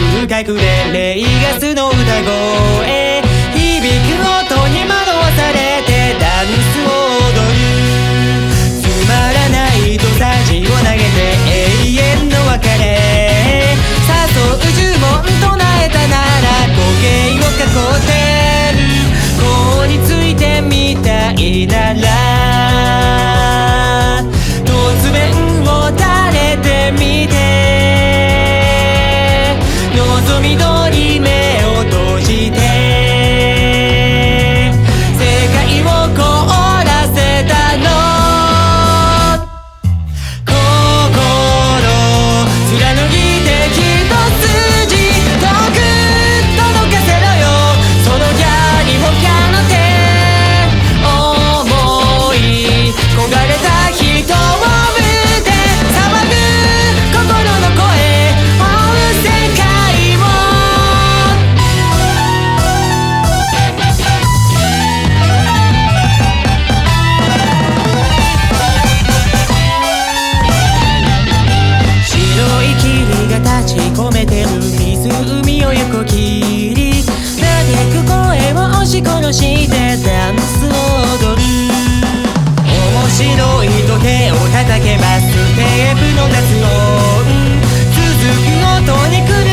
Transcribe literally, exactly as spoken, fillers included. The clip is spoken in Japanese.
深くレレイガスの歌声響く音に惑わされてダンスを踊るつまらないとさじを投げて永遠の別れ誘う呪文唱えたなら時計を囲ってる凍りついてみたいなら突然を垂れてみて望み通り目を閉じて世界を凍らせたの心貫いて一筋遠く届かせろよその矢に他の手思い焦がれた人を見て騒ぐ心の声追う世界を白い霧が立ち込めてる湖を横切り嘆く声を押し殺してダンスを踊る面白いと手を叩けばステープの雑音続く音に狂